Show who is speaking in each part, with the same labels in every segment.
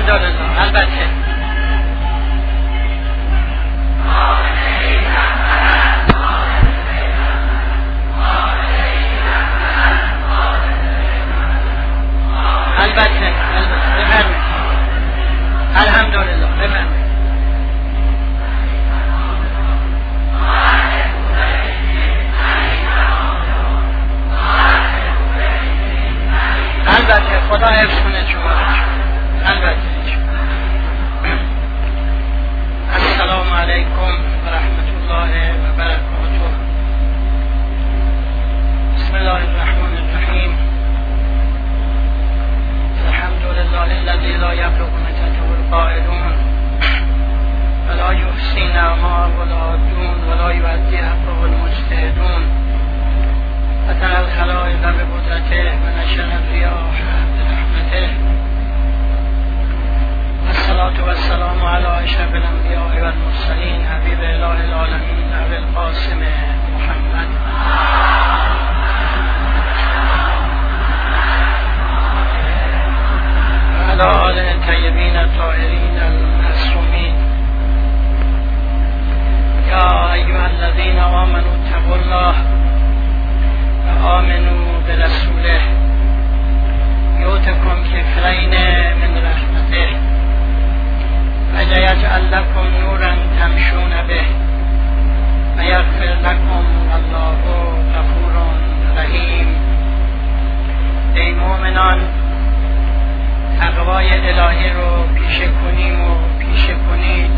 Speaker 1: الحمدلله. البته البته بفرمایید. الحمدلله بفرمایید. البته خدا حفظ کنه شما. البته. السلام علیکم و رحمت الله و برکاته. بسم الله الرحمن الرحیم. الحمد لله الذی لا یبلغ متته القائلون ولا یحصی نعما ولا دون ولا یؤدی حقه المجتهدون فتر الخلائق بقدرته و نشر الریاح برحمته. الصلاة والسلام علی اشرف الانبیاء والمرسلین حبیب اله العالمین ابی القاسم محمد وعلى آله الطیبین الطاهرین المعصومین. یا ایها الذین آمنوا اتقوا الله و آمنوا برسوله یؤتکم کفلین من رحمته و یجعل لکم نورا تمشون به و یغفر لکم والله غفور رحیم. ای مؤمنان، تقوای الهی رو پیشه کنیم و پیشه کنید.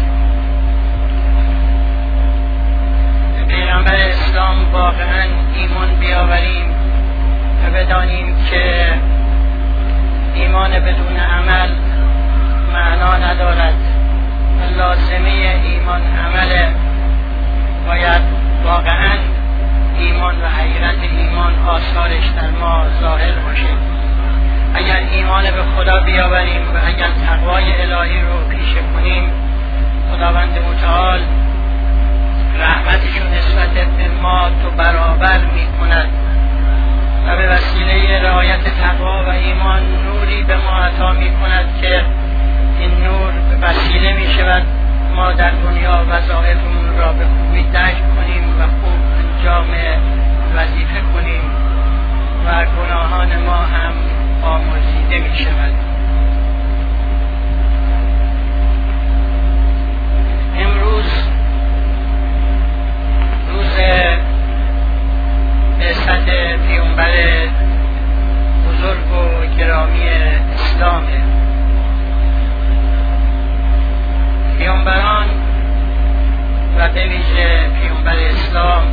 Speaker 1: به پیغمبر اسلام واقعا ایمان بیاوریم و بدانیم که ایمان بدون عمل معنا ندارد و لازمه ایمان عمله. باید واقعا ایمان و حقیقت ایمان آثارش در ما ظاهر باشه. اگر ایمان به خدا بیاوریم و اگر تقوای الهی رو پیشه کنیم، خداوند متعال رحمتشو نسبت به ما تو برابر می کند و به وسیله رعایت تقوا و ایمان نوری به ما عطا می کند که این نور به وسیله می شود ما در دنیا وظایفمون را به خوبی درک کنیم و خوب انجام وظیفه کنیم و گناهان ما هم آمرزیده می شود. امروز روز بعثت پیامبر بزرگ و گرامی اسلامه. پیامبران و به ویژه پیامبر اسلام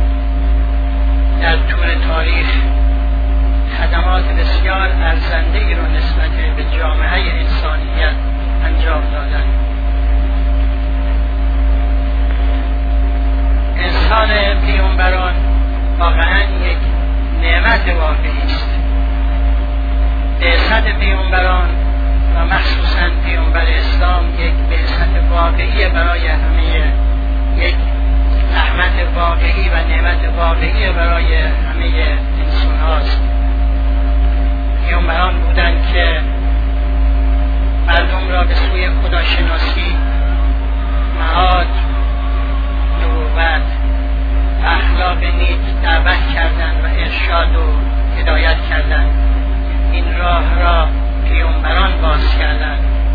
Speaker 1: در طول تاریخ خدمات بسیار ارزنده‌ای را نسبت به جامعه انسانیت انجام دادند. انسان پیامبران واقعا یک نعمت واقعی است. بعثت پیامبران و مخصوصا پیامبر اسلام یک بعثت واقعی برای همه، یک رحمت واقعی و نعمت واقعی برای همه انسان هاست. پیامبران بودند که مردم را به سوی خداشناسی، معاد، نبوت و اخلاق نیک دعوت کردند و ارشاد و هدایت کردند. این راه را پیامبران باز کردند.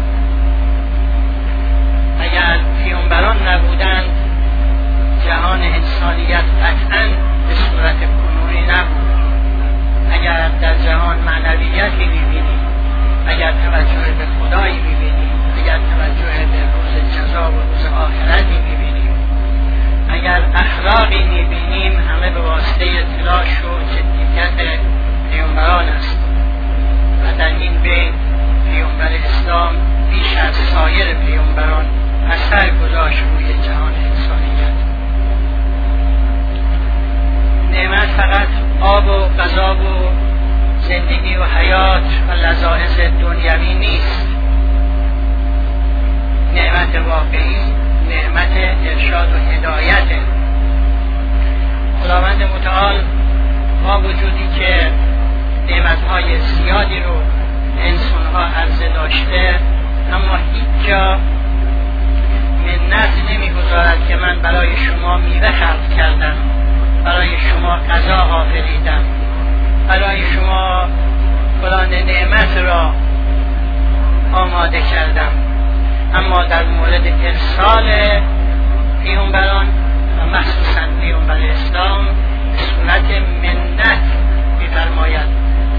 Speaker 1: اگر پیامبران نبودند، جهان انسانیت قطعاً به صورت کنونی نبود. اگر در جهان معنویتی می‌بینیم، اگر توجه به خدایی می‌بینیم، اگر توجه به روز جزا و روز آخرتی می‌بینیم، اگر اخلاقی می‌بینیم، همه به واسطه تلاش و جدیت پیامبران است. و در این بین پیامبر اسلام بیش از سایر پیامبران اثر گذاشت روی جهان انسانیت. نعمت فقط آب و غذا و زندگی و حیات و لذاذ دنیوی نیست. نعمت واقعی نعمت ارشاد و هدایت. خداوند متعال با وجودی که نعمتهای زیادی رو انسانها عرضه داشته، اما هیچ جا منت نمیگذارد که من برای شما میوه خلق کردم، برای شما غذا آفریدم، برای شما فلان نعمت را آماده کردم. اما در مورد ارسال پیامبران و مخصوصا پیامبر اسلام به صورت منت می‌فرماید: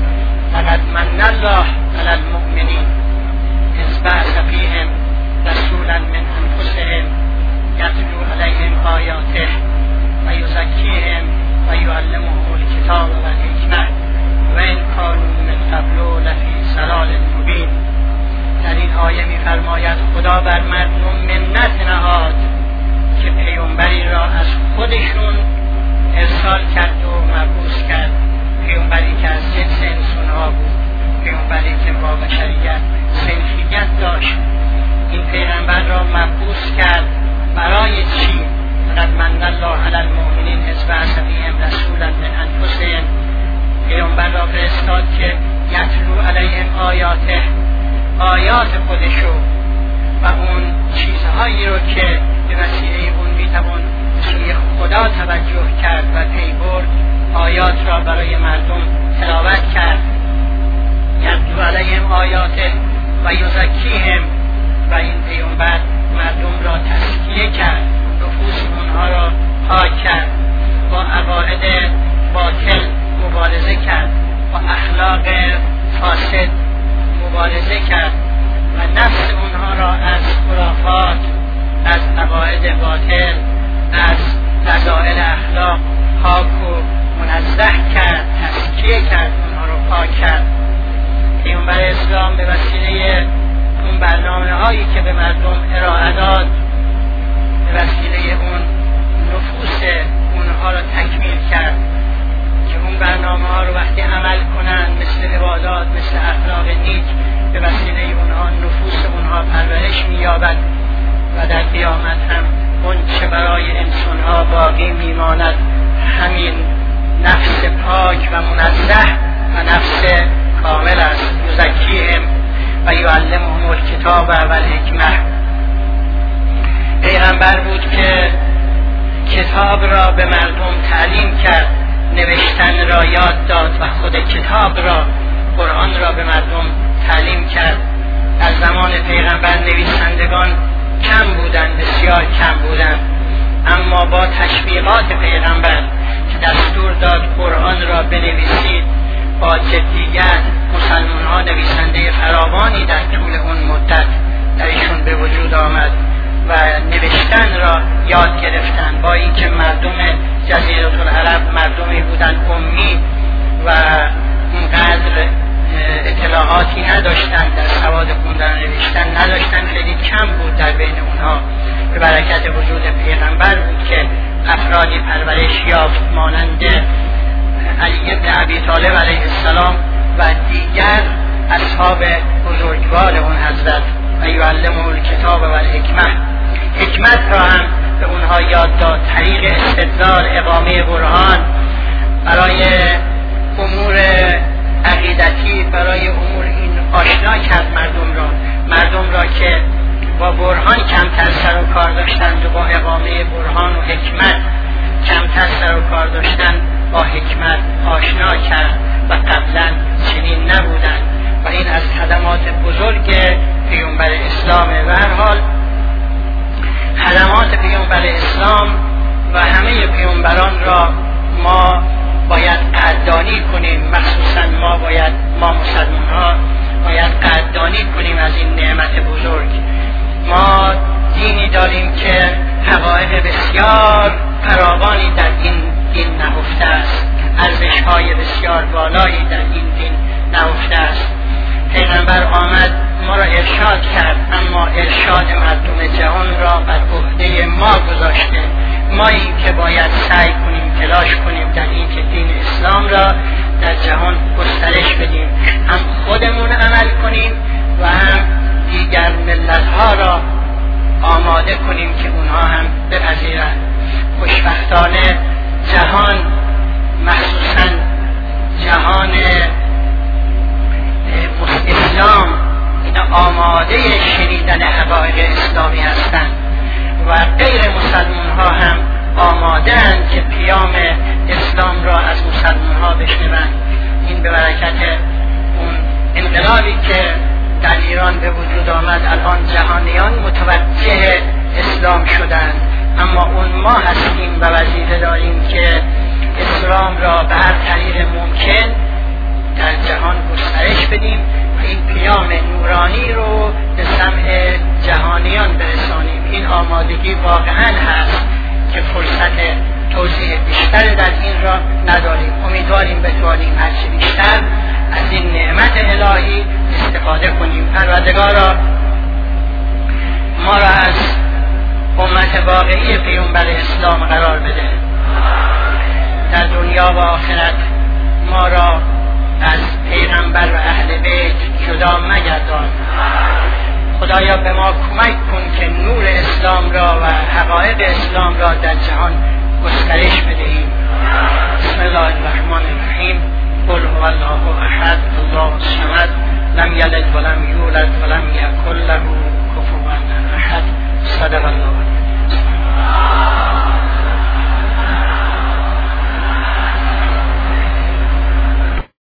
Speaker 1: لقد من الله علی المؤمنین اذ بعث فیهم رسولا من انفسهم یتلو علیهم آیاته و یزکیهم و یعلمهم الکتاب و الحکمة و ان کانوا من قبل لفی ضلال مبین. در این آیه می‌فرماید خدا بر مردم منت نهاد که پیامبری را از خودشون ارسال کرد و مبعوث کرد، پیامبری که از جنس انسان‌ها بود، پیامبری که با بشریت سنخیت داشت. این پیغمبر را مبعوث کرد برای چی؟ لقد من الله علی المؤمنین اذ بعث فیهم رسولا من انفسهم. پیامبر را فرستاد که یتلو علیهم آیاته، آیات خودشو و اون چیزهایی رو که به وسیله اون میتوان سوی خدا توجه کرد و پی برد، آیات را برای مردم تلاوت کرد. یتلو علیهم آیاته و یزکیهم، و این پیامبر مردم را تزکیه کرد، نفوس اونها را پاک کرد، با عقاید باطل مبارزه کرد، با اخلاق فاسد مبارزه کرد و نفس اونها را از خرافات، از عقاید باطل، از فضائل اخلاق پاک و منزه کرد، تزکیه کرد، اونها را پاک کرد. پیامبر اسلام به وسیله اون برنامه هایی که به مردم ارائه داد، به وسیله اون نفوس اونها را تکمیل کرد که اون برنامه ها رو وقتی عمل کنند، مثل عبادات، مثل اخلاق نیک، به وسیله اونها نفوس اونها پرورش می‌یابد و در قیامت هم اون چه برای انسان ها باقی میماند همین نفس پاک و منزه و نفس کامل است. یزکیهم و یعلمهم الکتاب و الحکمة. پیغمبر بود که کتاب را به مردم تعلیم کرد، نوشتن را یاد داد و خود کتاب را، قرآن را به مردم تعلیم کرد. در زمان پیغمبر نویسندگان کم بودند، بسیار کم بودند، اما با تشویقات پیغمبر که دستور داد قرآن را بنویسید، با جدیت مسلمان ها نویسنده فراوانی در طول اون مدت درشون به وجود آمد و نوشتن را یاد گرفتن، با اینکه مردم جزیره العرب مردمی بودند امی و اونقدر اطلاعاتی نداشتند، در سواد خوندن و نوشتن نداشتند، خیلی کم بود در بین اونها. به برکت وجود پیغمبر بود که افرادی پرورش یافت مانند علی بن ابی طالب علیه السلام و دیگر اصحاب بزرگوار اون حضرت. و یعلمهم الکتاب و الحکمة. حکمت را هم به اونها یاد داد، طریق استدلال، اقامه برهان برای امور عقیدتی، برای امور این آشنا کرد مردم را که با برهان کمتر سر و کار داشتند و با اقامه برهان و حکمت کمتر سر و کار داشتند، با حکمت آشنا کرد و قبلا چنین نبودند. و این از خدمات بزرگ پیامبر اسلامه. و هر حال خدمات پیامبر اسلام و همه پیامبران را ما باید قدردانی کنیم، مخصوصا ما مسلمان ها باید قدردانی کنیم از این نعمت بزرگ. ما دینی داریم که حقایق بسیار فراوانی در این دین نهفته است، ارزش‌های بسیار بالایی در این دین نهفته است. پیغمبر آمد ما را ارشاد کرد، اما ارشاد مردم جهان را بر عهده ما گذاشته. ما این که باید سعی کنیم، تلاش کنیم در این که دین اسلام را در جهان گسترش بدیم، هم خودمون عمل کنیم و هم دیگر ملت‌ها را آماده کنیم که اونها هم بپذیرند. خوشبختانه جهان، مخصوصا جهان اسلام، اینا آماده شنیدن حقایق اسلامی هستند و غیر مسلمان ها هم آماده اند که پیام اسلام را از مسلمان ها بشنوند. این به برکت اون انقلابی که در ایران به وجود آمد الان جهانیان متوجه اسلام شدند، اما اون ما هستیم و وظیفه داریم که اسلام را به هر طریق ممکن در جهان گسترش بدیم و این پیام نورانی رو به سمع جهانیان برسانیم. این آمادگی واقعا هست که فرصت توضیح بیشتر در این را نداریم. امیدواریم بتوانیم هرچی بیشتر از این نعمت الهی استفاده کنیم. پروردگارا ما را از امت واقعی پیامبر اسلام قرار بده، در دنیا و آخرت ما را از پیغمبر و اهل بیت جدا مگردان. خدایا به ما کمک کن که نور اسلام را و حقایق اسلام را در جهان گسترش بدهیم. بسم الله الرحمن الرحیم. قل هو الله احد الله الصمد لم یلد ولم یولد ولم یکن له کفوا احد. صدق الله.